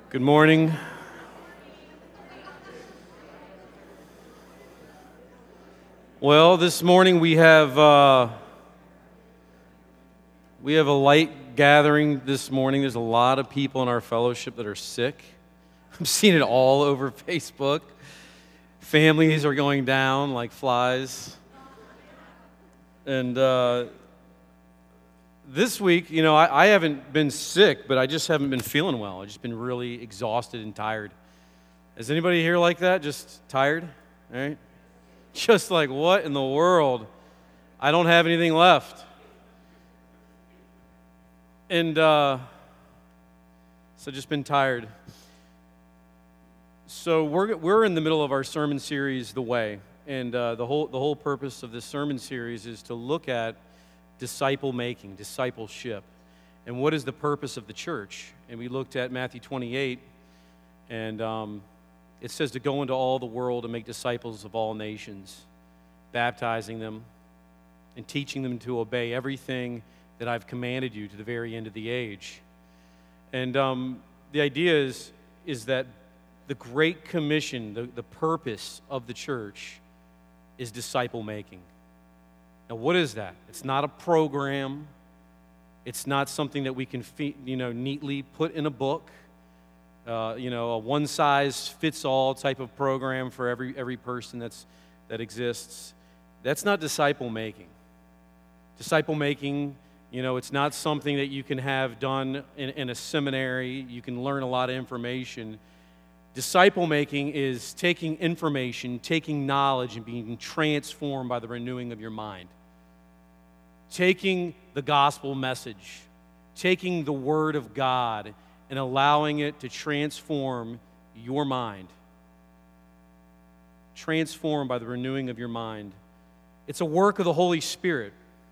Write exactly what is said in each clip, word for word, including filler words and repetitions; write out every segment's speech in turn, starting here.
Good morning. Well, this morning we have uh, we have a light gathering this morning. There's a lot of people in our fellowship that are sick. I'm seeing it all over Facebook. Families are going down like flies. And uh, this week, you know, I, I haven't been sick, but I just haven't been feeling well. I've just been really exhausted and tired. Is anybody here like that? Just tired? All right? Just like, what in the world? I don't have anything left. And uh, so just been tired. So we're we're in the middle of our sermon series, The Way. And uh, the whole the whole purpose of this sermon series is to look at disciple making, discipleship, and what is the purpose of the church. And we looked at Matthew twenty-eight, and um, it says to go into all the world and make disciples of all nations, baptizing them and teaching them to obey everything that I've commanded you to the very end of the age. And um, the idea is, is that the Great Commission, the, the purpose of the church is disciple making. Now, what is that? It's not a program. It's not something that we can, you know, neatly put in a book. Uh, you know, a one-size-fits-all type of program for every every person that's that exists. That's not disciple making. Disciple making, you know, it's not something that you can have done in, in a seminary. You can learn a lot of information. Disciple making is taking information, taking knowledge, and being transformed by the renewing of your mind. Taking the gospel message, taking the word of God, and allowing it to transform your mind. Transformed by the renewing of your mind. It's a work of the Holy Spirit.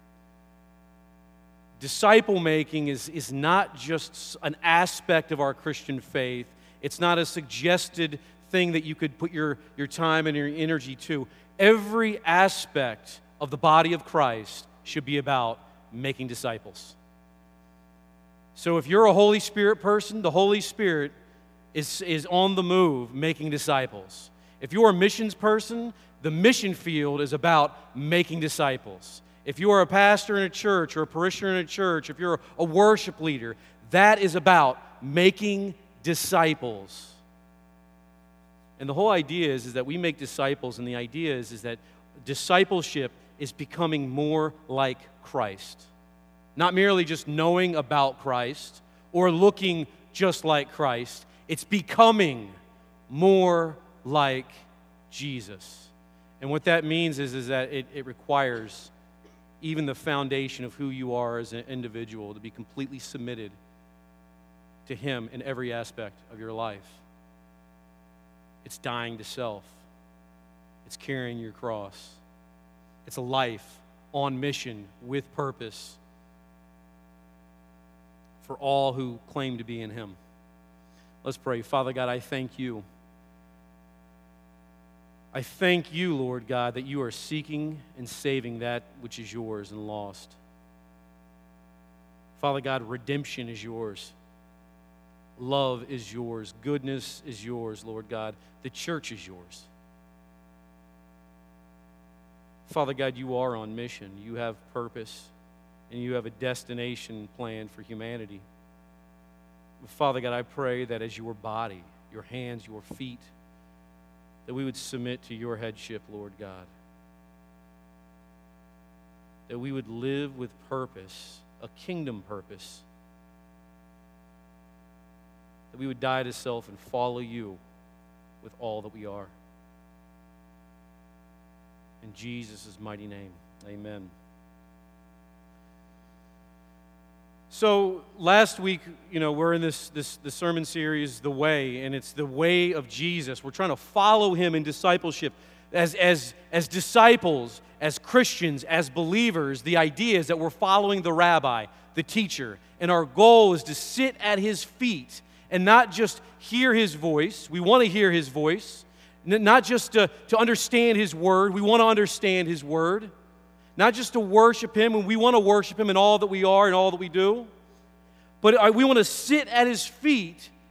Disciple making is, is not just an aspect of our Christian faith. It's not a suggested thing that you could put your, your time and your energy to. Every aspect of the body of Christ should be about making disciples. So if you're a Holy Spirit person, the Holy Spirit is, is on the move making disciples. If you're a missions person, the mission field is about making disciples. If you are a pastor in a church or a parishioner in a church, if you're a worship leader, that is about making disciples. And the whole idea is, is that we make disciples, and the idea is, is that discipleship is becoming more like Christ. Not merely just knowing about Christ or looking just like Christ. It's becoming more like Jesus. And what that means is, is that it, it requires even the foundation of who you are as an individual to be completely submitted to Him in every aspect of your life. It's dying to self. It's carrying your cross. It's a life on mission with purpose for all who claim to be in Him. Let's pray. Father God, I thank you. I thank you, Lord God, that you are seeking and saving that which is yours and lost. Father God, redemption is yours. Love is yours. Goodness is yours, Lord God. The church is yours. Father God, you are on mission. You have purpose, and you have a destination plan for humanity. Father God, I pray that as your body, your hands, your feet, that we would submit to your headship, Lord God. That we would live with purpose, a kingdom purpose. That we would die to self and follow you with all that we are. In Jesus' mighty name, amen. So last week, you know, we're in this, this the sermon series, The Way, and it's the way of Jesus. We're trying to follow Him in discipleship. As, as, as disciples, as Christians, as believers, the idea is that we're following the rabbi, the teacher, and our goal is to sit at His feet and not just hear His voice. We want to hear His voice. Not just to, to understand His word. We want to understand His word. Not just to worship Him, and we want to worship Him in all that we are and all that we do. But we want to sit at His feet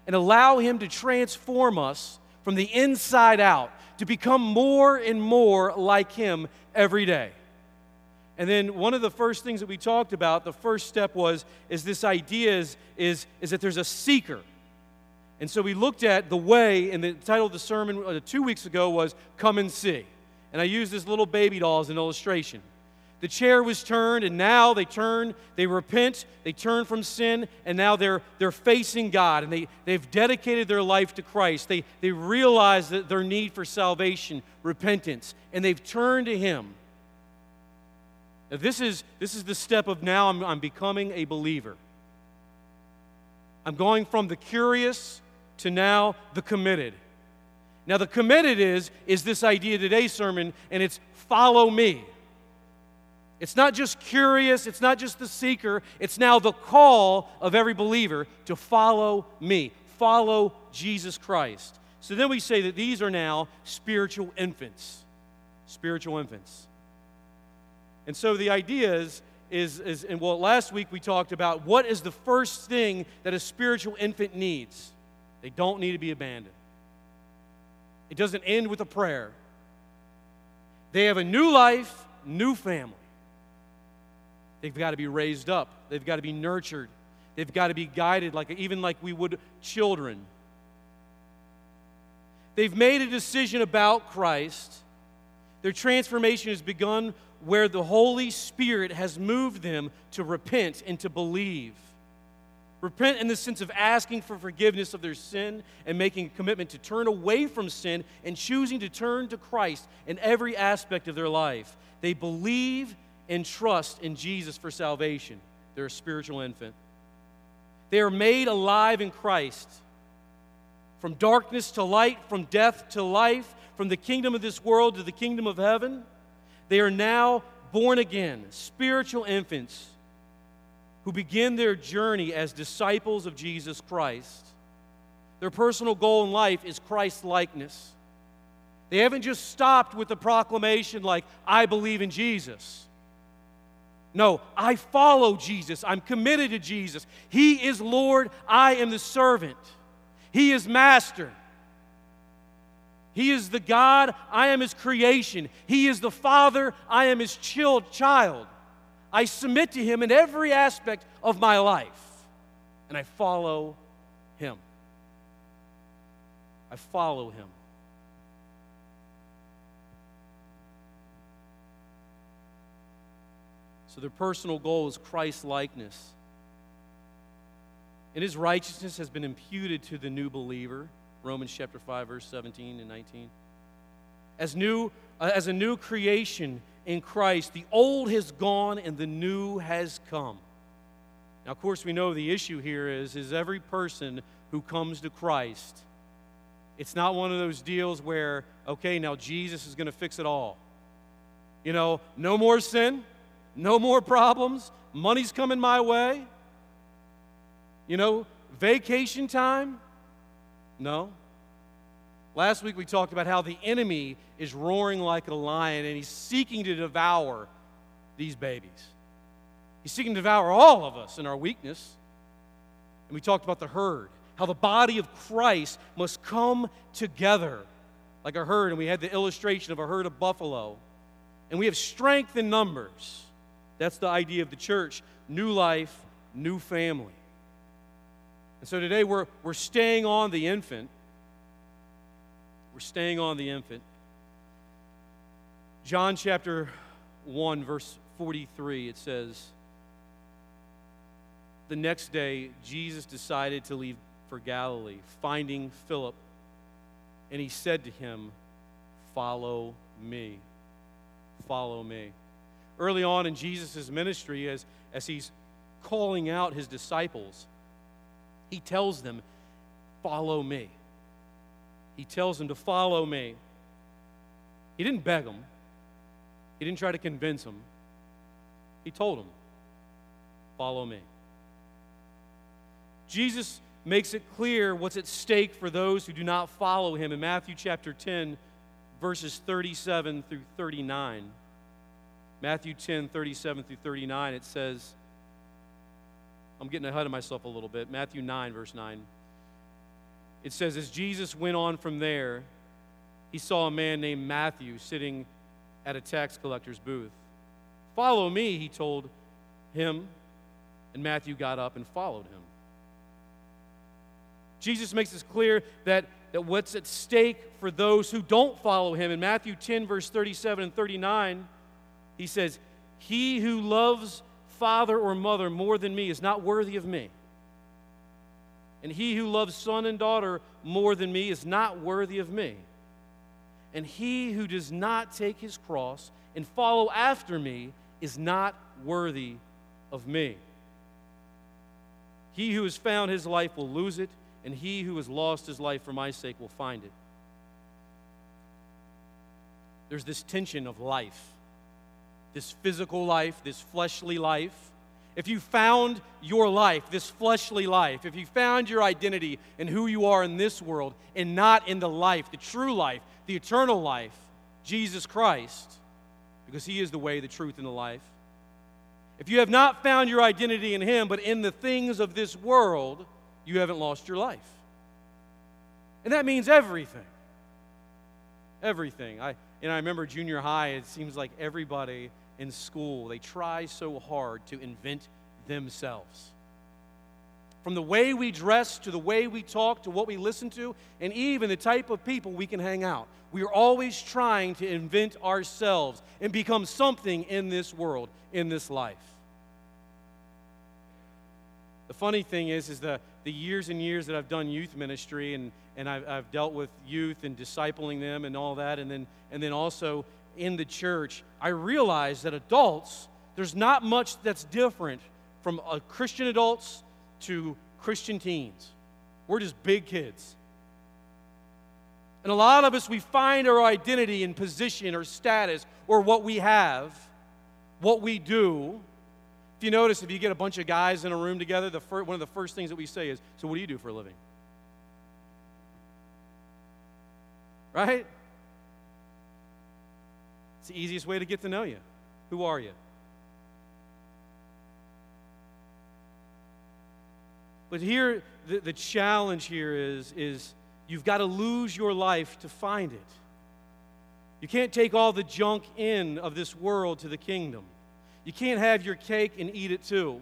and allow Him to transform us from the inside out to become more and more like Him every day. And then one of the first things that we talked about, the first step was, is this idea is, is, is that there's a seeker. And so we looked at the way, and the title of the sermon uh, two weeks ago was Come and See. And I used this little baby doll as an illustration. The chair was turned, and now they turn, they repent, they turn from sin, and now they're, they're facing God, and they, they've dedicated their life to Christ. They, they realize that their need for salvation, repentance, and they've turned to Him. Now this is, this is the step of now I'm, I'm becoming a believer. I'm going from the curious to now the committed. Now the committed is, is this idea of today's sermon, and it's follow me. It's not just curious, it's not just the seeker, it's now the call of every believer to follow me, follow Jesus Christ. So then we say that these are now spiritual infants, spiritual infants. And so the idea is, is, is and well, last week we talked about what is the first thing that a spiritual infant needs. They don't need to be abandoned. It doesn't end with a prayer. They have a new life, new family. They've got to be raised up. They've got to be nurtured. They've got to be guided, like even like we would children. They've made a decision about Christ. Their transformation has begun where the Holy Spirit has moved them to repent and to believe. Repent in the sense of asking for forgiveness of their sin and making a commitment to turn away from sin and choosing to turn to Christ in every aspect of their life. They believe and trust in Jesus for salvation. They're a spiritual infant. They are made alive in Christ. From darkness to light, from death to life, from the kingdom of this world to the kingdom of heaven. They are now born again, spiritual infants who begin their journey as disciples of Jesus Christ. Their personal goal in life is Christ-likeness. They haven't just stopped with the proclamation like, I believe in Jesus. No, I follow Jesus. I'm committed to Jesus. He is Lord. I am the servant. He is Master. He is the God. I am His creation. He is the Father. I am His child. I submit to Him in every aspect of my life, and I follow Him. I follow Him. So their personal goal is Christ-likeness. And His righteousness has been imputed to the new believer, Romans chapter five, verse seventeen and nineteen. As, new, uh, as a new creation in Christ, the old has gone and the new has come. Now, of course, we know the issue here is, is every person who comes to Christ, it's not one of those deals where, okay, now Jesus is going to fix it all. You know, no more sin. No more problems. Money's coming my way. You know, vacation time? No. Last week we talked about how the enemy is roaring like a lion and he's seeking to devour these babies. He's seeking to devour all of us in our weakness. And we talked about the herd, how the body of Christ must come together like a herd. And we had the illustration of a herd of buffalo. And we have strength in numbers. That's the idea of the church. New life, new family. And so today we're, we're staying on the infant. We're staying on the infant. John chapter one, verse forty-three, it says, the next day, Jesus decided to leave for Galilee, finding Philip. And he said to him, follow me. Follow me. Early on in Jesus' ministry, as, as he's calling out his disciples, he tells them, follow me. He tells them to follow me. He didn't beg them. He didn't try to convince them. He told them, follow me. Jesus makes it clear what's at stake for those who do not follow him in Matthew chapter ten, verses thirty-seven through thirty-nine. Matthew ten, thirty-seven through thirty-nine, it says, I'm getting ahead of myself a little bit. Matthew nine, verse nine. it says, as Jesus went on from there, he saw a man named Matthew sitting at a tax collector's booth. "Follow me," he told him, and Matthew got up and followed him. Jesus makes it clear that, that what's at stake for those who don't follow him. In Matthew ten, verse thirty-seven and thirty-nine, he says, "He who loves father or mother more than me is not worthy of me. And he who loves son and daughter more than me is not worthy of me. And he who does not take his cross and follow after me is not worthy of me. He who has found his life will lose it, and he who has lost his life for my sake will find it." There's this tension of life, this physical life, this fleshly life. If you found your life, this fleshly life, if you found your identity in who you are in this world and not in the life, the true life, the eternal life, Jesus Christ, because he is the way, the truth, and the life. If you have not found your identity in him, but in the things of this world, you haven't lost your life. And that means everything. Everything. I, and I remember junior high, it seems like everybody in school, they try so hard to invent themselves. From the way we dress, to the way we talk, to what we listen to, and even the type of people we can hang out. We are always trying to invent ourselves and become something in this world, in this life. The funny thing is, is the, the years and years that I've done youth ministry, and, and I've, I've dealt with youth and discipling them and all that, and then, and then also in the church, I realize that adults, there's not much that's different from uh, Christian adults to Christian teens. We're just big kids. And a lot of us, we find our identity in position or status or what we have, what we do. If you notice, if you get a bunch of guys in a room together, the fir- one of the first things that we say is, "So what do you do for a living?" Right? It's the easiest way to get to know you. Who are you? But here, the, the challenge here is, is you've got to lose your life to find it. You can't take all the junk in of this world to the kingdom. You can't have your cake and eat it too.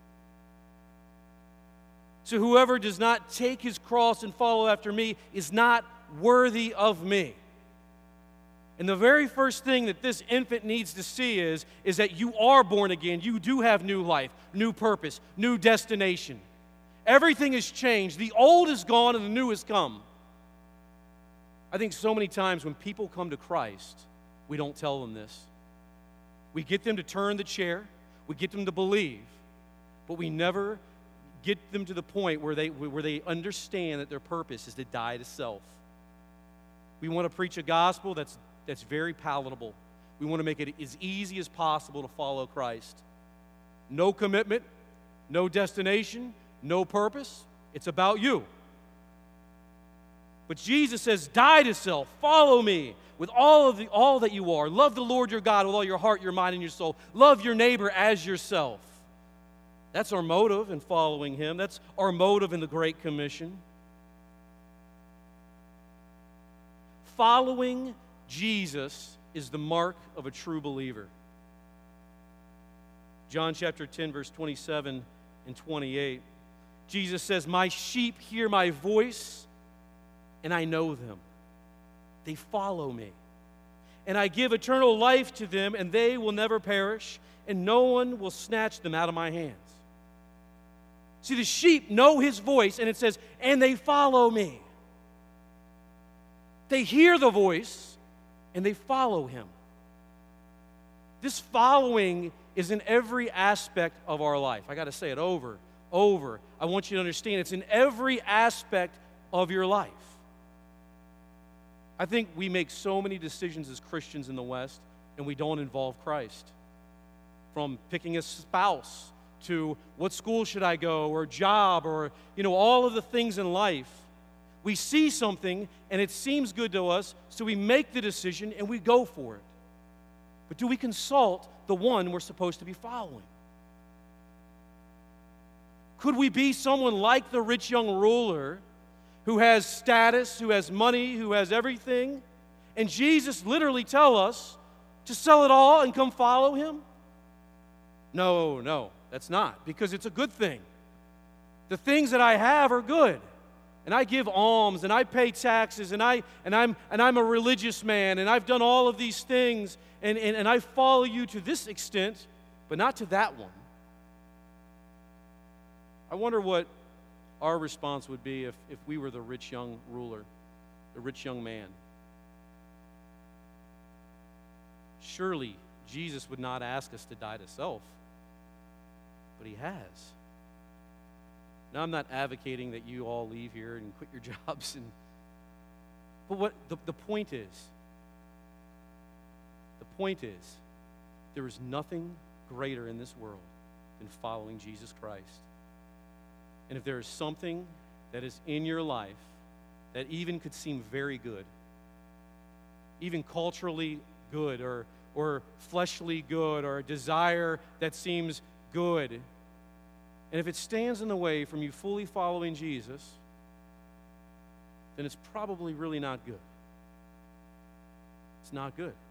So whoever does not take his cross and follow after me is not worthy of me. And the very first thing that this infant needs to see is, is that you are born again. You do have new life, new purpose, new destination. Everything has changed. The old is gone and the new has come. I think so many times when people come to Christ, we don't tell them this. We get them to turn the chair. We get them to believe. But we never get them to the point where they, where they understand that their purpose is to die to self. We want to preach a gospel that's That's very palatable. We want to make it as easy as possible to follow Christ. No commitment, no destination, no purpose. It's about you. But Jesus says, die to self, follow me with all of the all that you are. Love the Lord your God with all your heart, your mind, and your soul. Love your neighbor as yourself. That's our motive in following him. That's our motive in the Great Commission. Following Jesus is the mark of a true believer. John chapter ten, verse twenty-seven and twenty-eight. Jesus says, "My sheep hear my voice, and I know them. They follow me. And I give eternal life to them, and they will never perish, and no one will snatch them out of my hands." See, the sheep know his voice, and it says, and they follow me. They hear the voice, and they follow him. This following is in every aspect of our life. I got to say it over, over. I want you to understand it's in every aspect of your life. I think we make so many decisions as Christians in the West, and we don't involve Christ. From picking a spouse to what school should I go, or job, or, you know, all of the things in life. We see something, and it seems good to us, so we make the decision, and we go for it. But do we consult the one we're supposed to be following? Could we be someone like the rich young ruler who has status, who has money, who has everything. And Jesus literally tells us to sell it all and come follow him? No, no, that's not, because it's a good thing. The things that I have are good. And I give alms, and I pay taxes, and, I, and, I'm, and I'm a religious man, and I've done all of these things, and, and, and I follow you to this extent, but not to that one. I wonder what our response would be if, if we were the rich young ruler, the rich young man. Surely Jesus would not ask us to die to self, but he has. Now, I'm not advocating that you all leave here and quit your jobs, and but what the, the point is, the point is, there is nothing greater in this world than following Jesus Christ. And if there is something that is in your life that even could seem very good, even culturally good, or, or fleshly good, or a desire that seems good, and if it stands in the way from you fully following Jesus, then it's probably really not good. It's not good.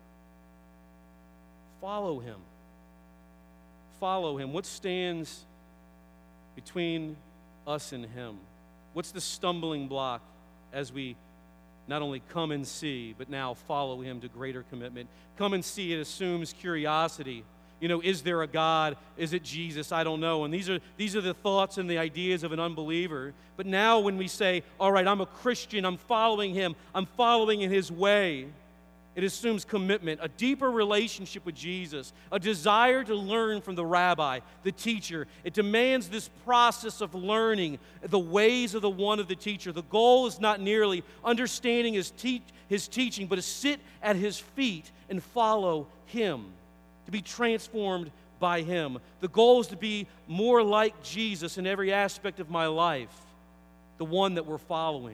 Follow him. Follow him. What stands between us and him? What's the stumbling block as we not only come and see, but now follow him to greater commitment? Come and see, it assumes curiosity. You know, is there a God? Is it Jesus? I don't know. And these are these are the thoughts and the ideas of an unbeliever. But now when we say, all right, I'm a Christian, I'm following him, I'm following in his way, it assumes commitment, a deeper relationship with Jesus, a desire to learn from the rabbi, the teacher. It demands this process of learning the ways of the one of the teacher. The goal is not merely understanding his, te- his teaching, but to sit at his feet and follow him, to be transformed by him. The goal is to be more like Jesus in every aspect of my life, the one that we're following.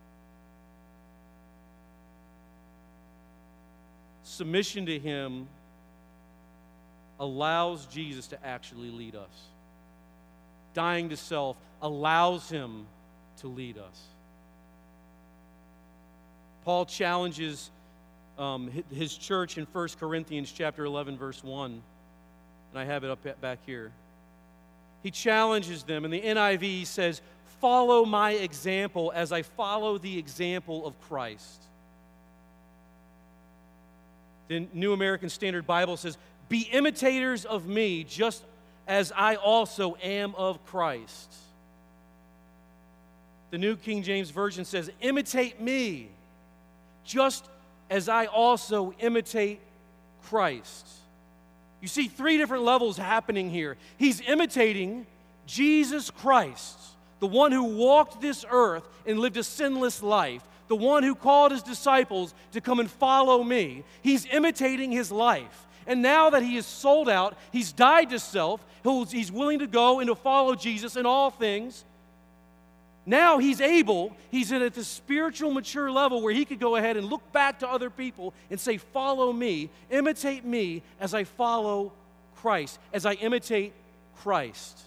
Submission to him allows Jesus to actually lead us. Dying to self allows him to lead us. Paul challenges um, his church in First Corinthians chapter eleven, verse one. And I have it up back here. He challenges them, and the N I V says, "Follow my example as I follow the example of Christ." The New American Standard Bible says, "Be imitators of me, just as I also am of Christ." The New King James Version says, "Imitate me, just as I also imitate Christ." You see three different levels happening here. He's imitating Jesus Christ, the one who walked this earth and lived a sinless life, the one who called his disciples to come and follow me. He's imitating his life. And now that he is sold out, he's died to self, he's willing to go and to follow Jesus in all things. Now he's able, he's at the spiritual mature level where he could go ahead and look back to other people and say, "Follow me, imitate me as I follow Christ, as I imitate Christ."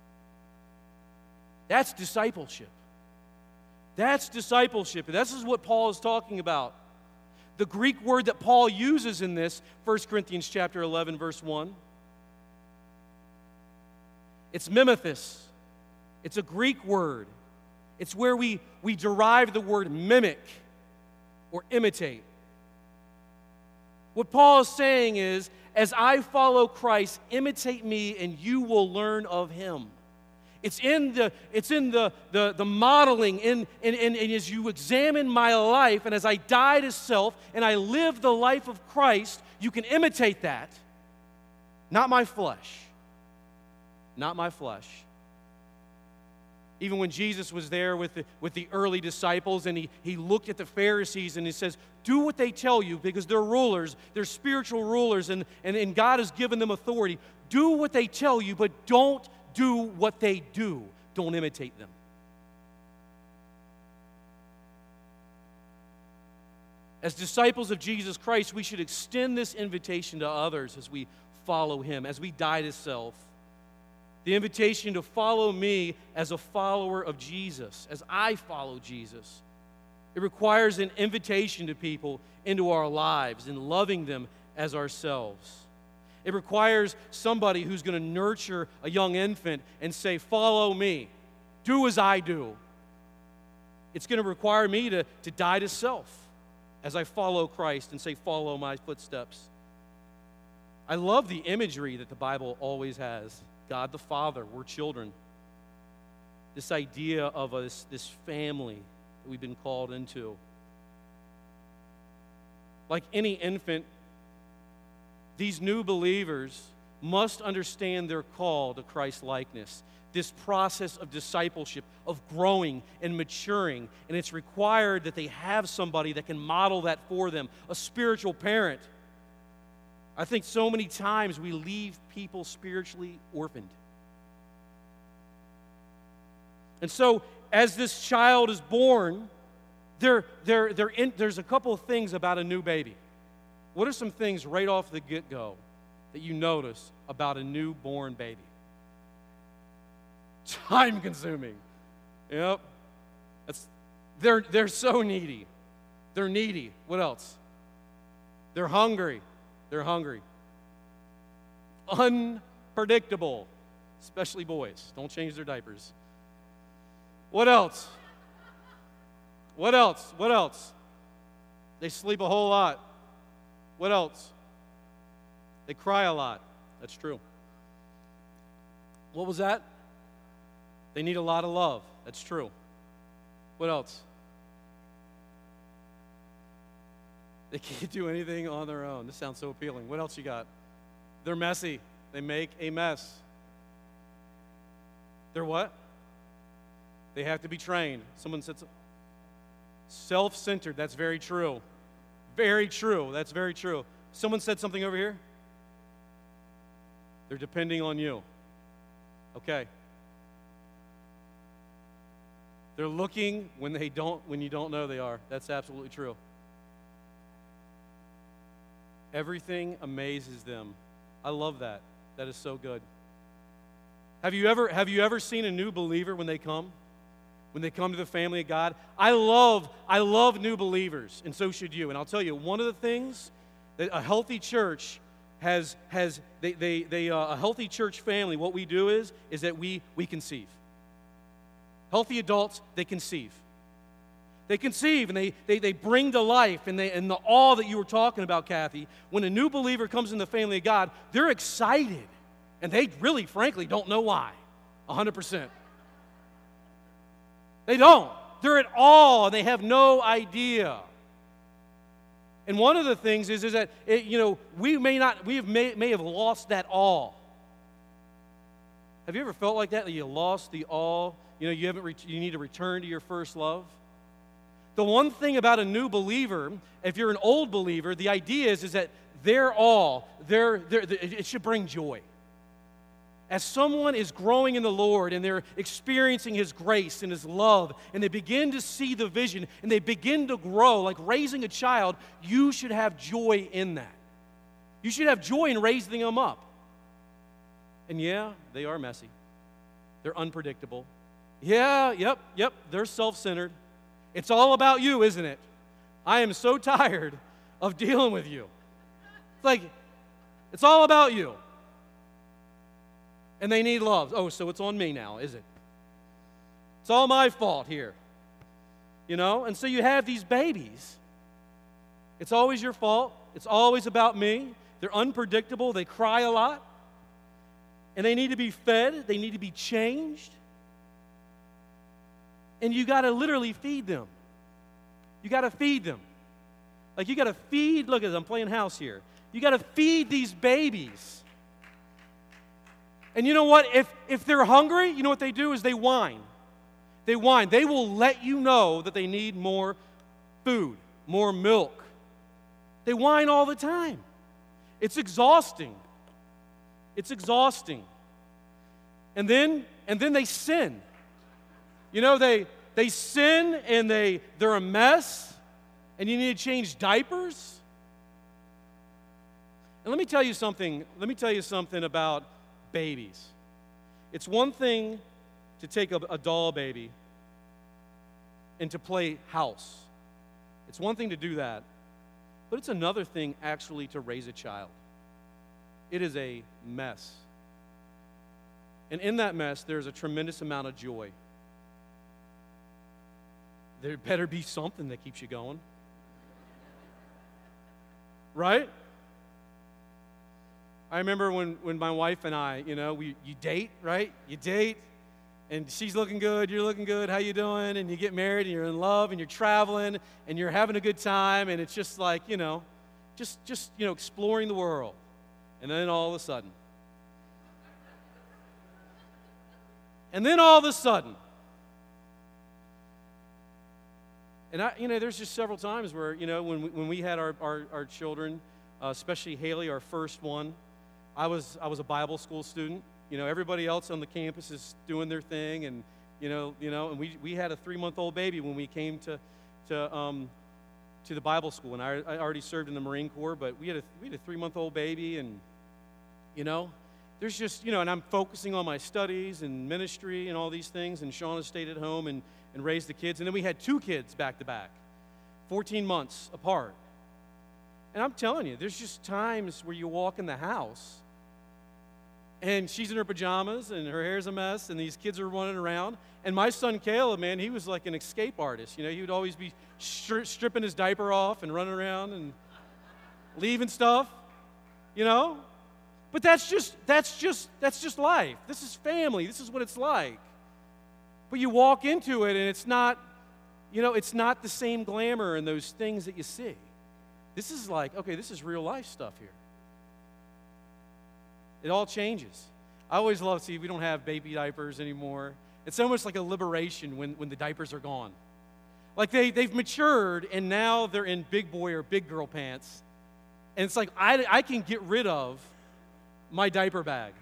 That's discipleship. That's discipleship. This is what Paul is talking about. The Greek word that Paul uses in this, First Corinthians chapter eleven, verse one, it's mimesis. It's a Greek word. It's where we, we derive the word mimic or imitate. What Paul is saying is, as I follow Christ, imitate me and you will learn of him. It's in the, it's in the, the, the modeling, in, in, in, and as you examine my life, and as I die to self, and I live the life of Christ, you can imitate that. Not my flesh. Not my flesh. Even when Jesus was there with the, with the early disciples, and he, he looked at the Pharisees, and he says, do what they tell you, because they're rulers, they're spiritual rulers, and, and, and God has given them authority. Do what they tell you, but don't do what they do. Don't imitate them. As disciples of Jesus Christ, we should extend this invitation to others as we follow him, as we die to self. The invitation to follow me as a follower of Jesus, as I follow Jesus. It requires an invitation to people into our lives and loving them as ourselves. It requires somebody who's going to nurture a young infant and say, follow me, do as I do. It's going to require me to, to die to self as I follow Christ and say, follow my footsteps. I love the imagery that the Bible always has. God the Father, we're children. This idea of us, this family that we've been called into. Like any infant, these new believers must understand their call to Christ-likeness. This process of discipleship, of growing and maturing, and it's required that they have somebody that can model that for them, a spiritual parent. I think so many times we leave people spiritually orphaned. And so, as this child is born, there, there, there in, there's a couple of things about a new baby. What are some things right off the get-go that you notice about a newborn baby? Time-consuming. Yep. That's, they're, they're so needy. They're needy. What else? They're hungry. They're hungry. Unpredictable, especially boys. Don't change their diapers. What else? What else? What else? They sleep a whole lot. What else? They cry a lot. That's true. What was that? They need a lot of love. That's true. What else? They can't do anything on their own. This sounds so appealing. What else you got? They're messy. They make a mess. They're what? They have to be trained. Someone said so. Self-centered. That's very true. Very true. That's very true. Someone said something over here? They're depending on you. Okay. They're looking when they don't, when you don't know they are. That's absolutely true. Everything amazes them. I love that. That is so good. Have you ever, have you ever seen a new believer when they come? When they come to the family of God? I love, I love new believers, and so should you. And I'll tell you, one of the things that a healthy church has, has they, they, they, uh, a healthy church family, what we do is, is that we, we conceive. Healthy adults, they conceive. They conceive, and they, they, they bring to life, and, they, and the awe that you were talking about, Kathy, when a new believer comes in the family of God, they're excited, and they really, frankly, don't know why, one hundred percent. They don't. They're at awe, and they have no idea. And one of the things is, is that, it, you know, we may not, we have may, may have lost that awe. Have you ever felt like that, that you lost the awe? You know, you haven't. Re- you need to return to your first love. The one thing about a new believer, if you're an old believer, the idea is, is that their awe, their, their, it should bring joy. As someone is growing in the Lord and they're experiencing His grace and His love, and they begin to see the vision and they begin to grow, like raising a child, you should have joy in that. You should have joy in raising them up. And yeah, they are messy. They're unpredictable. Yeah, yep, yep, they're self-centered. It's all about you, isn't it? I am so tired of dealing with you. It's like, it's all about you. And they need love. Oh, so it's on me now, is it? It's all my fault here. You know? And so you have these babies. It's always your fault. It's always about me. They're unpredictable. They cry a lot. And they need to be fed. They need to be changed. And you got to literally feed them. You got to feed them. Like you got to feed, look at I'm playing house here. You got to feed these babies. And you know what? If, if they're hungry, you know what they do is they whine. They whine. They will let you know that they need more food, more milk. They whine all the time. It's exhausting. It's exhausting. And then, and then they sin. You know, they they sin and they, they're a mess, and you need to change diapers. And let me tell you something, let me tell you something about babies. It's one thing to take a, a doll baby and to play house. It's one thing to do that, but it's another thing actually to raise a child. It is a mess. And in that mess, there's a tremendous amount of joy. There better be something that keeps you going. Right? I remember when, when my wife and I, you know, we you date, right? You date, and she's looking good, you're looking good, how you doing? And you get married, and you're in love, and you're traveling, and you're having a good time, and it's just like, you know, just, just you know, exploring the world. And then all of a sudden, and then all of a sudden, and I, you know, there's just several times where, you know, when we, when we had our, our, our children, uh, especially Haley, our first one, I was I was a Bible school student. You know, everybody else on the campus is doing their thing, and you know, you know, and we we had a three-month-old baby when we came to to um to the Bible school, and I, I already served in the Marine Corps, but we had a we had a three-month-old baby, and you know, there's just you know, and I'm focusing on my studies and ministry and all these things, and Shauna stayed at home and and raised the kids, and then we had two kids back to back, fourteen months apart. And I'm telling you, there's just times where you walk in the house and she's in her pajamas and her hair's a mess and these kids are running around. And my son Caleb, man, he was like an escape artist. You know, he would always be stri- stripping his diaper off and running around and leaving stuff, you know? But that's just, that's just, that's just life. This is family. This is what it's like. But you walk into it and it's not, you know, it's not the same glamour and those things that you see. This is like, okay, this is real life stuff here. It all changes. I always love to see we don't have baby diapers anymore. It's almost like a liberation when, when the diapers are gone. Like they, they've matured and now they're in big boy or big girl pants. And it's like I, I can get rid of my diaper bag.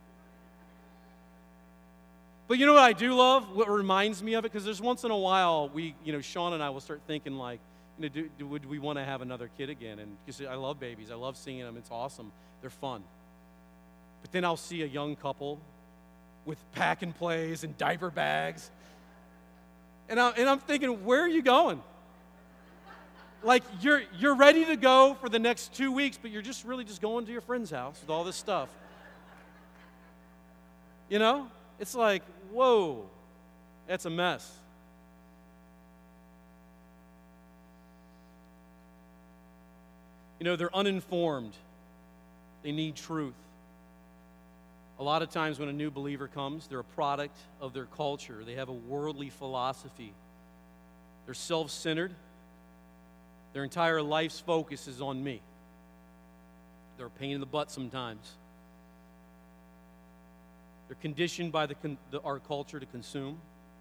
But you know what I do love? What reminds me of it? Because there's once in a while we, you know, Sean and I will start thinking like, you know, do, do, would we want to have another kid again? And because I love babies, I love seeing them. It's awesome. They're fun. But then I'll see a young couple with pack and plays and diaper bags, and, I, and I'm thinking, where are you going? Like you're you're ready to go for the next two weeks, but you're just really just going to your friend's house with all this stuff. You know, it's like, whoa, that's a mess. You know, they're uninformed. They need truth. A lot of times when a new believer comes, they're a product of their culture. They have a worldly philosophy. They're self-centered. Their entire life's focus is on me. They're a pain in the butt sometimes. They're conditioned by the, the, our culture to consume.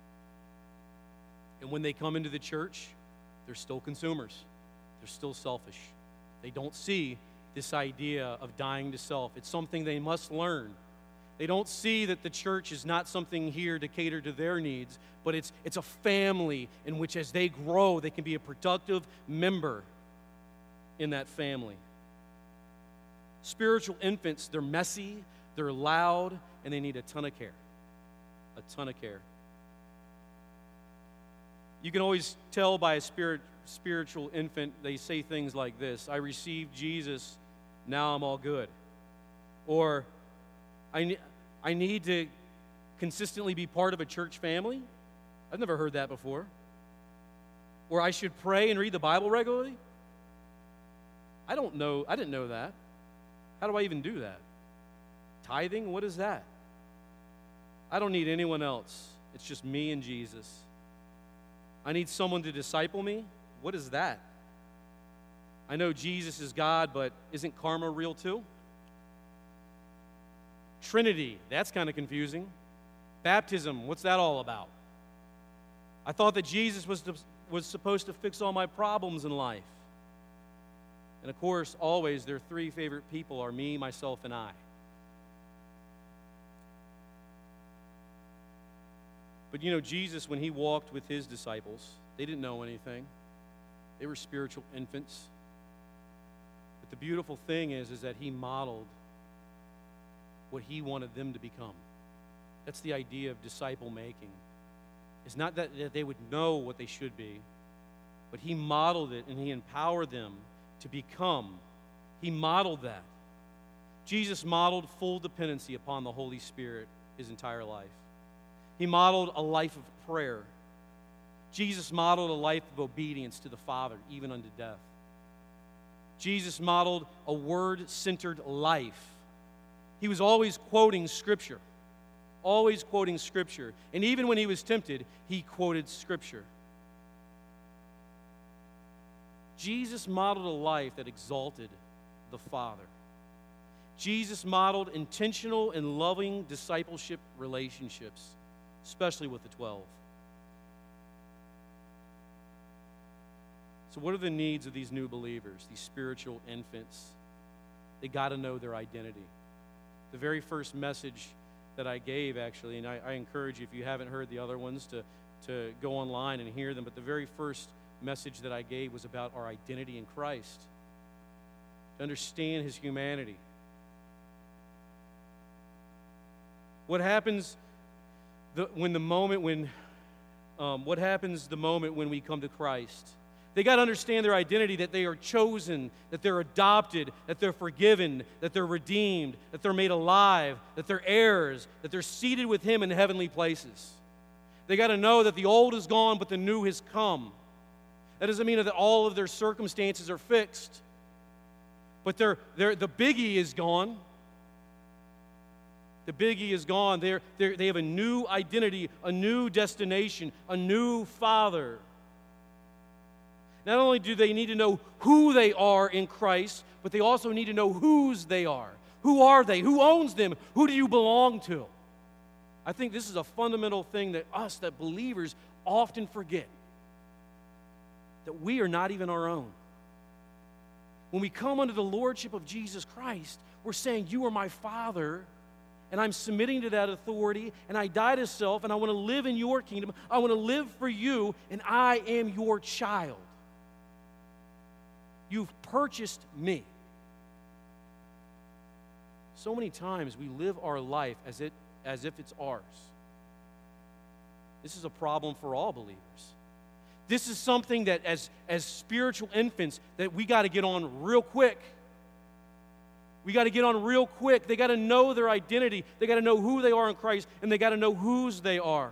And when they come into the church, they're still consumers. They're still selfish. They don't see this idea of dying to self. It's something they must learn. They don't see that the church is not something here to cater to their needs, but it's, it's a family in which as they grow, they can be a productive member in that family. Spiritual infants, they're messy, they're loud, and they need a ton of care. A ton of care. You can always tell by a spirit, spiritual infant, they say things like this: I received Jesus, now I'm all good. Or, I, ne- I need to consistently be part of a church family. I've never heard that before. Or I should pray and read the Bible regularly. I don't know, I didn't know that. How do I even do that? Tithing, what is that? I don't need anyone else. It's just me and Jesus. I need someone to disciple me. What is that? I know Jesus is God, but isn't karma real too? Trinity, that's kind of confusing. Baptism, what's that all about? I thought that Jesus was, to, was supposed to fix all my problems in life. And of course, always their three favorite people are me, myself, and I. But you know, Jesus, when he walked with his disciples, they didn't know anything. They were spiritual infants. But the beautiful thing is, is that he modeled what he wanted them to become. That's the idea of disciple making. It's not that, that they would know what they should be, but he modeled it and he empowered them to become. He modeled that. Jesus modeled full dependency upon the Holy Spirit his entire life. He modeled a life of prayer. Jesus modeled a life of obedience to the Father, even unto death. Jesus modeled a word-centered life. He was always quoting Scripture, always quoting Scripture. And even when he was tempted, he quoted Scripture. Jesus modeled a life that exalted the Father. Jesus modeled intentional and loving discipleship relationships, especially with the twelve. So what are the needs of these new believers, these spiritual infants? They got to know their identity. The very first message that I gave, actually, and I, I encourage you, if you haven't heard the other ones, to, to go online and hear them, but the very first message that I gave was about our identity in Christ, to understand his humanity. What happens the, when the moment when, um, what happens the moment when we come to Christ? They got to understand their identity, that they are chosen, that they're adopted, that they're forgiven, that they're redeemed, that they're made alive, that they're heirs, that they're seated with him in heavenly places. They got to know that the old is gone, but the new has come. That doesn't mean that all of their circumstances are fixed, but they're, they're, the biggie is gone. The biggie is gone. They're, they're, they have a new identity, a new destination, a new Father. Not only do they need to know who they are in Christ, but they also need to know whose they are. Who are they? Who owns them? Who do you belong to? I think this is a fundamental thing that us, that believers, often forget. That we are not even our own. When we come under the lordship of Jesus Christ, we're saying, you are my Father, and I'm submitting to that authority, and I die to self, and I want to live in your kingdom. I want to live for you, and I am your child. You've purchased me. So many times we live our life as it as if it's ours. This is a problem for all believers. This is something that as, as spiritual infants that we got to get on real quick. We got to get on real quick. They got to know their identity. They got to know who they are in Christ, and they got to know whose they are.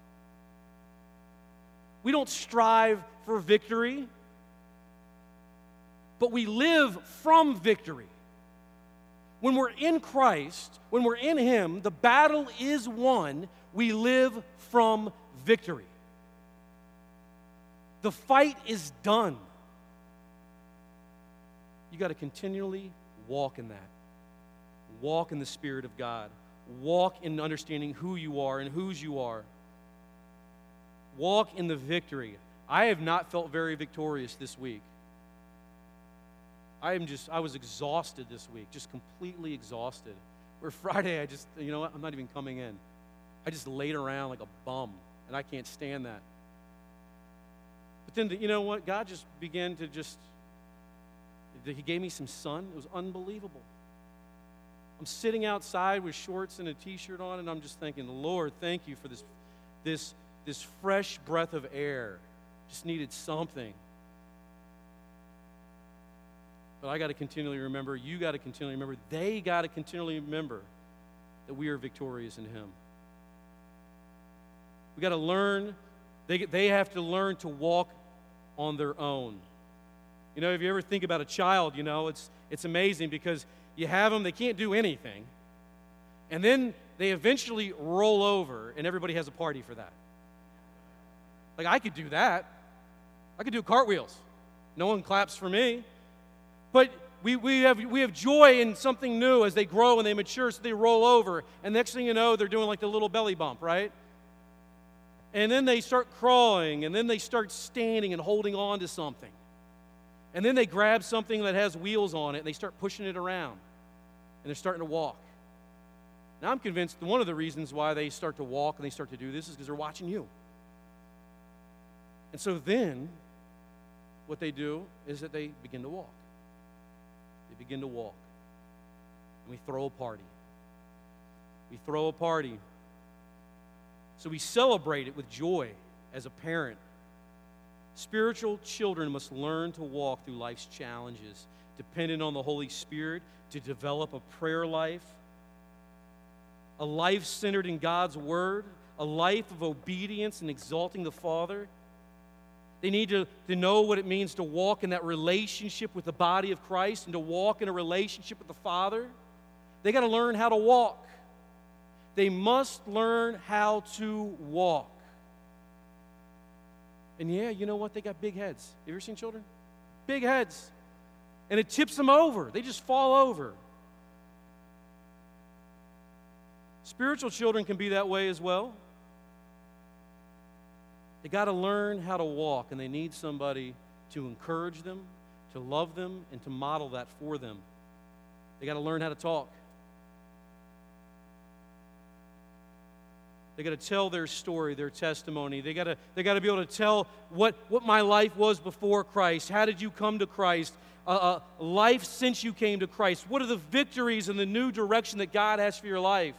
We don't strive for victory, but we live from victory. When we're in Christ, when we're in him, the battle is won. We live from victory. The fight is done. You got to continually walk in that. Walk in the Spirit of God. Walk in understanding who you are and whose you are. Walk in the victory. I have not felt very victorious this week. I am just, I was exhausted this week, just completely exhausted. Where Friday, I just, you know what, I'm not even coming in. I just laid around like a bum, and I can't stand that. But then, you know what, God just began to just, he gave me some sun. It was unbelievable. I'm sitting outside with shorts and a t-shirt on, and I'm just thinking, Lord, thank you for this, this, this fresh breath of air. Just needed something. But I got to continually remember, you got to continually remember, they got to continually remember that we are victorious in him. We got to learn, they, they have to learn to walk on their own. You know, if you ever think about a child, you know, it's, it's amazing because you have them, they can't do anything. And then they eventually roll over, and everybody has a party for that. Like, I could do that. I could do cartwheels. No one claps for me. But we, we, have, we have joy in something new as they grow and they mature, so they roll over. And next thing you know, they're doing like the little belly bump, right? And then they start crawling, and then they start standing and holding on to something. And then they grab something that has wheels on it, and they start pushing it around. And they're starting to walk. Now, I'm convinced one of the reasons why they start to walk and they start to do this is because they're watching you. And so then, what they do is that they begin to walk. They begin to walk. And we throw a party. We throw a party. So we celebrate it with joy as a parent. Spiritual children must learn to walk through life's challenges, dependent on the Holy Spirit, to develop a prayer life, a life centered in God's Word, a life of obedience and exalting the Father. They need to, to know what it means to walk in that relationship with the body of Christ and to walk in a relationship with the Father. They got to learn how to walk. They must learn how to walk. And yeah, you know what? They got big heads. Have you ever seen children? Big heads. And it tips them over. They just fall over. Spiritual children can be that way as well. They got to learn how to walk, and they need somebody to encourage them, to love them, and to model that for them. They got to learn how to talk. They got to tell their story, their testimony. They got to they got to be able to tell what, what my life was before Christ. How did you come to Christ? Uh, uh, life since you came to Christ. What are the victories and the new direction that God has for your life?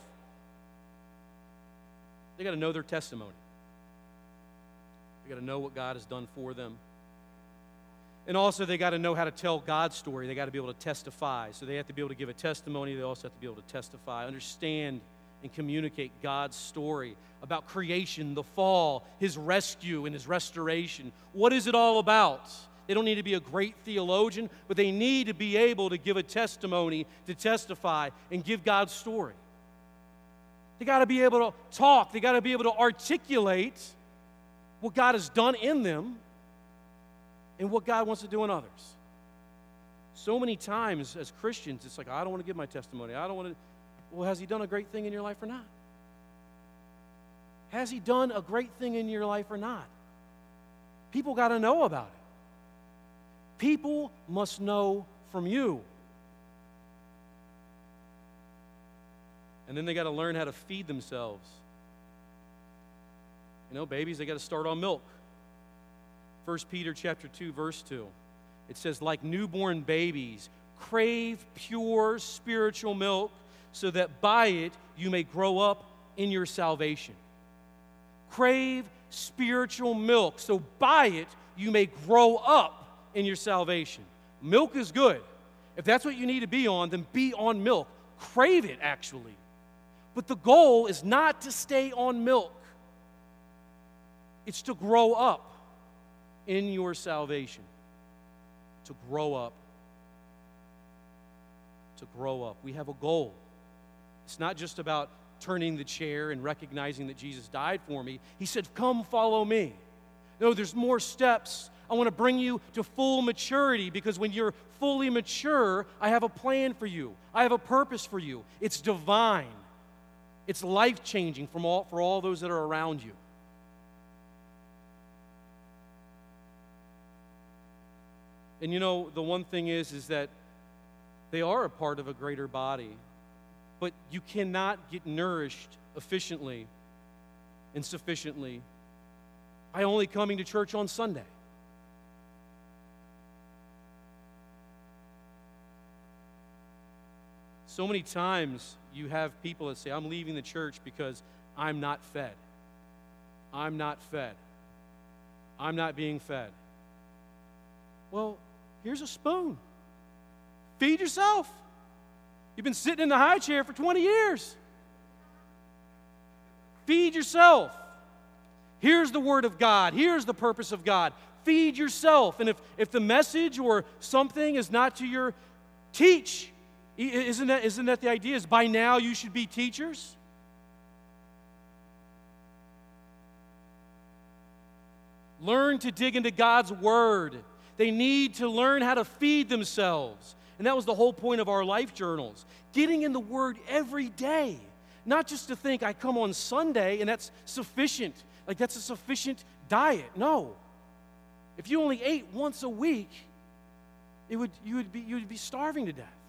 They got to know their testimony. They got to know what God has done for them. And also they got to know how to tell God's story. They got to be able to testify. So they have to be able to give a testimony. They also have to be able to testify, understand and communicate God's story about creation, the fall, His rescue and His restoration. What is it all about? They don't need to be a great theologian, but they need to be able to give a testimony, to testify, and give God's story. They got to be able to talk. They got to be able to articulate what God has done in them and what God wants to do in others. So many times as Christians, it's like, I don't want to give my testimony. I don't want to. Well, has He done a great thing in your life or not? Has He done a great thing in your life or not? People got to know about it. People must know from you. And then they got to learn how to feed themselves. You know, babies, they got to start on milk. First Peter chapter two, verse two. It says, like newborn babies, crave pure spiritual milk, so that by it you may grow up in your salvation. Crave spiritual milk, so by it you may grow up in your salvation. Milk is good. If that's what you need to be on, then be on milk. Crave it, actually. But the goal is not to stay on milk. It's to grow up in your salvation. To grow up. To grow up. We have a goal. It's not just about turning the chair and recognizing that Jesus died for me. He said, come follow me. No, there's more steps. I want to bring you to full maturity, because when you're fully mature, I have a plan for you. I have a purpose for you. It's divine. It's life-changing from all, for all those that are around you. And you know, the one thing is, is that they are a part of a greater body. But you cannot get nourished efficiently and sufficiently by only coming to church on Sunday. So many times you have people that say, I'm leaving the church because I'm not fed. I'm not fed. I'm not being fed. Well, here's a spoon. Feed yourself. You've been sitting in the high chair for twenty years. Feed yourself. Here's the Word of God. Here's the purpose of God. Feed yourself. And if, if the message or something is not to your, teach. Isn't that, isn't that the idea? Is by now you should be teachers? Learn to dig into God's Word. They need to learn how to feed themselves. And that was the whole point of our life journals. Getting in the Word every day. Not just to think, I come on Sunday and that's sufficient. Like that's a sufficient diet. No. If you only ate once a week, it would, you, would be, you would be starving to death.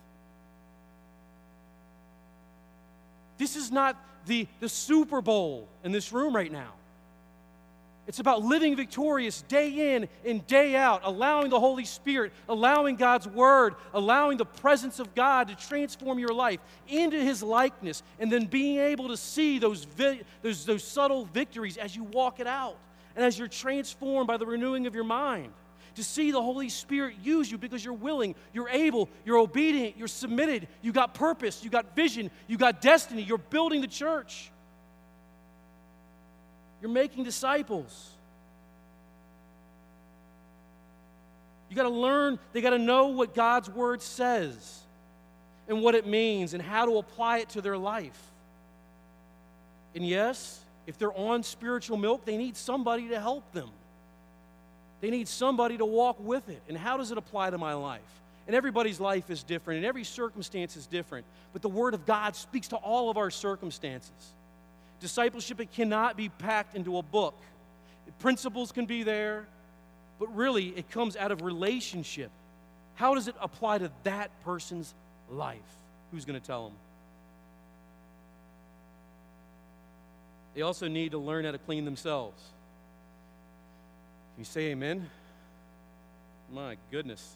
This is not the, the Super Bowl in this room right now. It's about living victorious day in and day out, allowing the Holy Spirit, allowing God's Word, allowing the presence of God to transform your life into His likeness, and then being able to see those, vi- those, those subtle victories as you walk it out and as you're transformed by the renewing of your mind. To see the Holy Spirit use you because you're willing, you're able, you're obedient, you're submitted, you got purpose, you got vision, you got destiny, you're building the church. You're making disciples. You got to learn, they got to know what God's Word says and what it means and how to apply it to their life. And yes, if they're on spiritual milk, they need somebody to help them. They need somebody to walk with it. And how does it apply to my life? And everybody's life is different, and every circumstance is different. But the Word of God speaks to all of our circumstances. Discipleship, it cannot be packed into a book. Principles can be there, but really it comes out of relationship. How does it apply to that person's life? Who's going to tell them? They also need to learn how to clean themselves. Can you say amen? My goodness.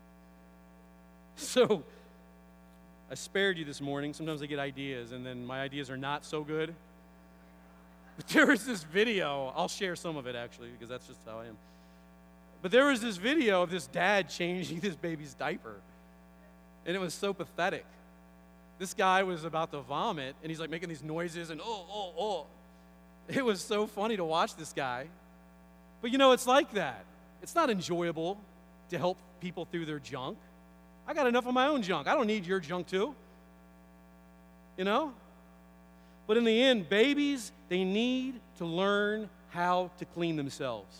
So, I spared you this morning. Sometimes I get ideas, and then my ideas are not so good. But there was this video. I'll share some of it, actually, because that's just how I am. But there was this video of this dad changing this baby's diaper. And it was so pathetic. This guy was about to vomit, and he's like making these noises, and oh, oh, oh. It was so funny to watch this guy. But you know, it's like that. It's not enjoyable to help people through their junk. I got enough of my own junk. I don't need your junk too. You know? But in the end, babies, they need to learn how to clean themselves.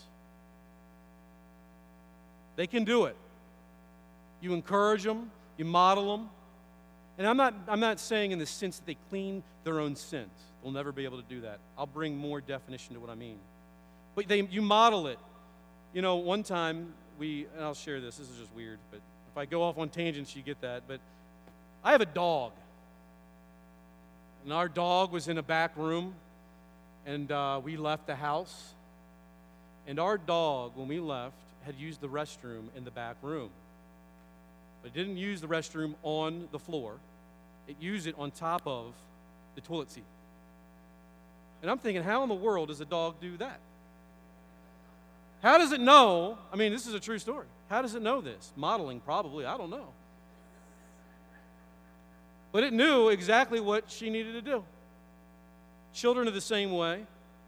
They can do it. You encourage them, you model them. And I'm not, I'm not saying in the sense that they clean their own sins. They'll never be able to do that. I'll bring more definition to what I mean. But they, you model it. You know, one time we, and I'll share this, this is just weird, but if I go off on tangents, you get that. But I have a dog. And our dog was in a back room, and uh, we left the house. And our dog, when we left, had used the restroom in the back room. But it didn't use the restroom on the floor. It used it on top of the toilet seat. And I'm thinking, how in the world does a dog do that? How does it know? I mean, this is a true story. How does it know this? Modeling, probably. I don't know. But it knew exactly what she needed to do. Children are the same way.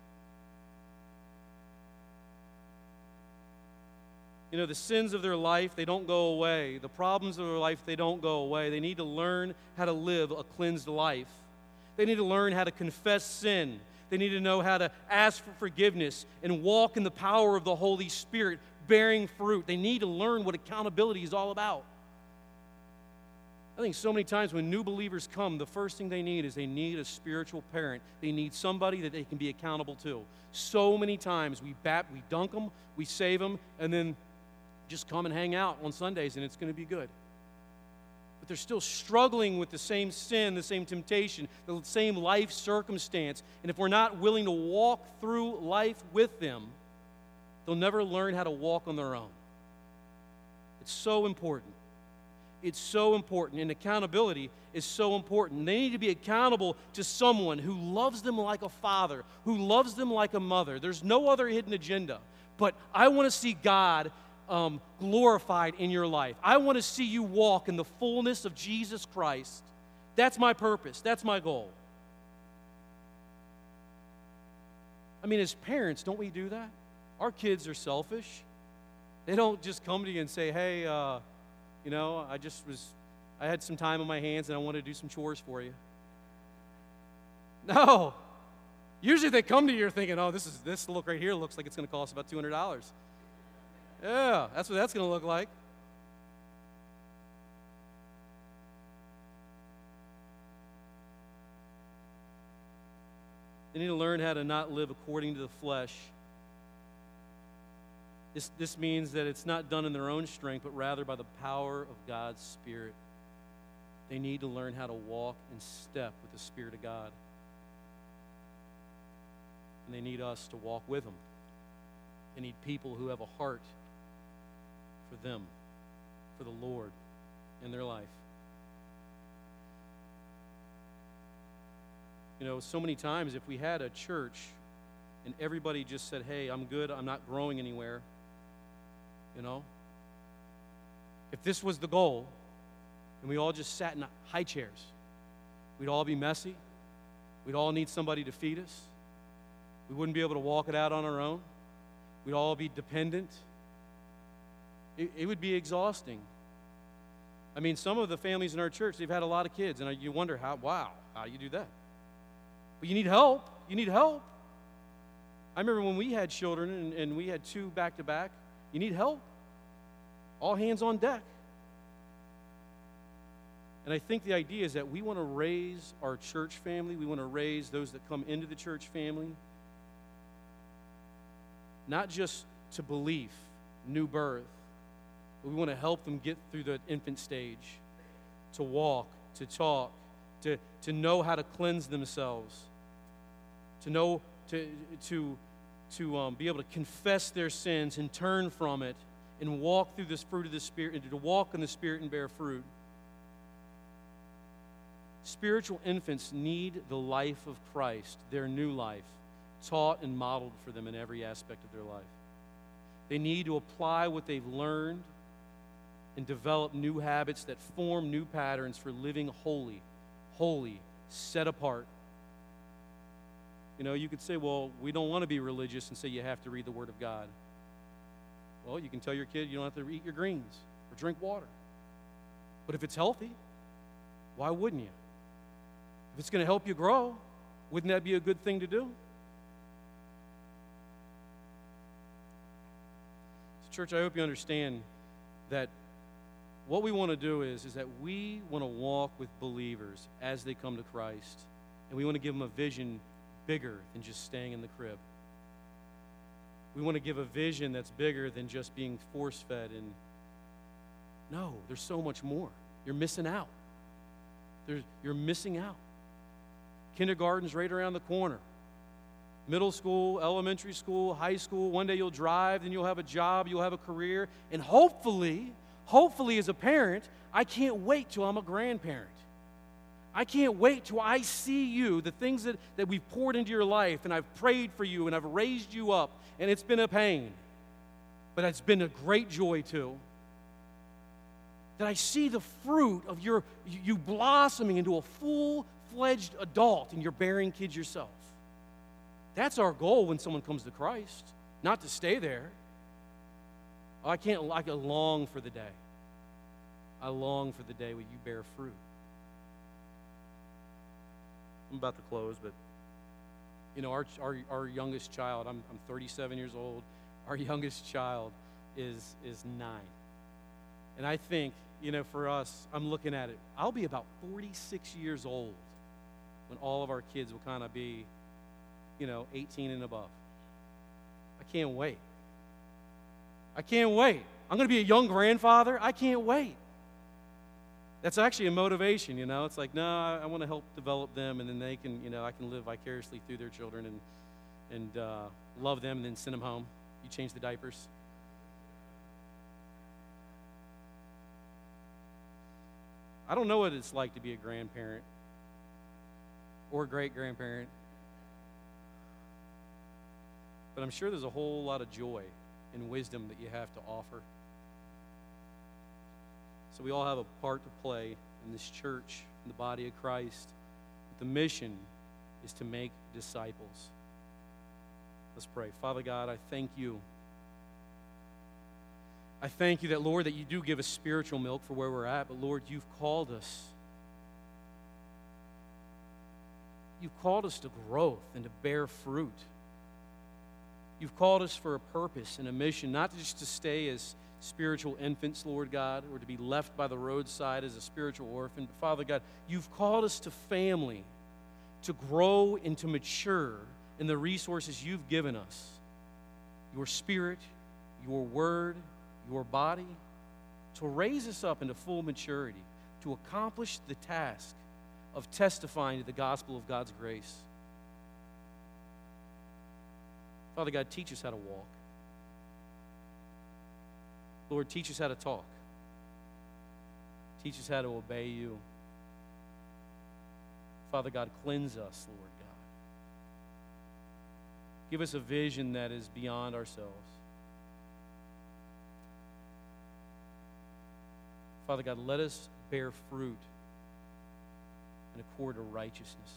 You know, the sins of their life, they don't go away. The problems of their life, they don't go away. They need to learn how to live a cleansed life. They need to learn how to confess sin. They need to know how to ask for forgiveness and walk in the power of the Holy Spirit, bearing fruit. They need to learn what accountability is all about. I think so many times when new believers come, the first thing they need is they need a spiritual parent. They need somebody that they can be accountable to. So many times we bat, we dunk them, we save them, and then just come and hang out on Sundays and it's going to be good. But they're still struggling with the same sin, the same temptation, the same life circumstance. And if we're not willing to walk through life with them, they'll never learn how to walk on their own. It's so important. It's so important, and accountability is so important. They need to be accountable to someone who loves them like a father, who loves them like a mother. There's no other hidden agenda. But I want to see God um, glorified in your life. I want to see you walk in the fullness of Jesus Christ. That's my purpose. That's my goal. I mean, as parents, don't we do that? Our kids are selfish. They don't just come to you and say, hey, uh, you know, I just was, I had some time on my hands and I wanted to do some chores for you. No. Usually they come to you thinking, oh, this is this look right here looks like it's going to cost about two hundred dollars. Yeah, that's what that's going to look like. They need to learn how to not live according to the flesh. This, this means that it's not done in their own strength, but rather by the power of God's Spirit. They need to learn how to walk in step with the Spirit of God. And they need us to walk with them. They need people who have a heart for them, for the Lord in their life. You know, so many times if we had a church and everybody just said, hey, I'm good, I'm not growing anywhere, you know, if this was the goal and we all just sat in high chairs, we'd all be messy. We'd all need somebody to feed us. We wouldn't be able to walk it out on our own. We'd all be dependent. It, it would be exhausting. I mean, some of the families in our church, they've had a lot of kids, and you wonder, how, wow, how do you do that? But you need help. You need help. I remember when we had children and, and we had two back-to-back, you need help. All hands on deck. And I think the idea is that we want to raise our church family. We want to raise those that come into the church family, not just to belief, new birth, but we want to help them get through the infant stage, to walk, to talk, to, to know how to cleanse themselves, to know, to, to, to um, be able to confess their sins and turn from it and walk through this fruit of the Spirit, and to walk in the Spirit and bear fruit. Spiritual infants need the life of Christ, their new life, taught and modeled for them in every aspect of their life. They need to apply what they've learned and develop new habits that form new patterns for living holy, holy, set apart. You know, you could say, well, we don't want to be religious and say you have to read the Word of God. Well, you can tell your kid you don't have to eat your greens or drink water. But if it's healthy, why wouldn't you? If it's going to help you grow, wouldn't that be a good thing to do? So church, I hope you understand that what we want to do is, is that we want to walk with believers as they come to Christ, and we want to give them a vision bigger than just staying in the crib. We want to give a vision that's bigger than just being force-fed. And no, there's so much more. You're missing out. There's, you're missing out. Kindergarten's right around the corner. Middle school, elementary school, high school. One day you'll drive, then you'll have a job, you'll have a career. And hopefully, hopefully as a parent, I can't wait till I'm a grandparent. I can't wait till I see you, the things that, that we've poured into your life, and I've prayed for you, and I've raised you up, and it's been a pain. But it's been a great joy too. That I see the fruit of your you blossoming into a full-fledged adult, and you're bearing kids yourself. That's our goal when someone comes to Christ, not to stay there. I can't, I can long for the day. I long for the day when you bear fruit. I'm about to close, but, you know, our our, our youngest child, I'm, I'm thirty-seven years old, our youngest child is, is nine. And I think, you know, for us, I'm looking at it, I'll be about forty-six years old when all of our kids will kind of be, you know, eighteen and above. I can't wait. I can't wait. I'm going to be a young grandfather. I can't wait. That's actually a motivation, you know. It's like, no, I, I want to help develop them, and then they can, you know, I can live vicariously through their children and and uh, love them and then send them home. You change the diapers. I don't know what it's like to be a grandparent or a great-grandparent, but I'm sure there's a whole lot of joy and wisdom that you have to offer. So we all have a part to play in this church, in the body of Christ. But the mission is to make disciples. Let's pray. Father God, I thank you. I thank you that, Lord, that you do give us spiritual milk for where we're at, but, Lord, you've called us. You've called us to growth and to bear fruit. You've called us for a purpose and a mission, not just to stay as spiritual infants, Lord God, or to be left by the roadside as a spiritual orphan. But, Father God, you've called us to family, to grow and to mature in the resources you've given us, your spirit, your word, your body, to raise us up into full maturity, to accomplish the task of testifying to the gospel of God's grace. Father God, teach us how to walk. Lord, teach us how to talk. Teach us how to obey you. Father God, cleanse us, Lord God. Give us a vision that is beyond ourselves. Father God, let us bear fruit in accord to righteousness.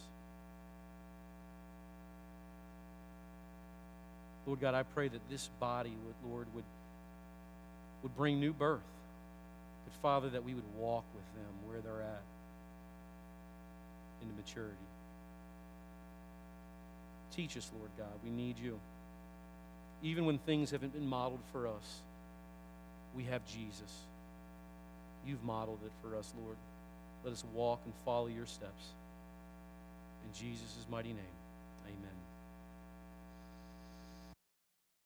Lord God, I pray that this body, would, Lord, would, would bring new birth. But Father, that we would walk with them where they're at into maturity. Teach us, Lord God. We need you. Even when things haven't been modeled for us, we have Jesus. You've modeled it for us, Lord. Let us walk and follow your steps. In Jesus' mighty name, amen.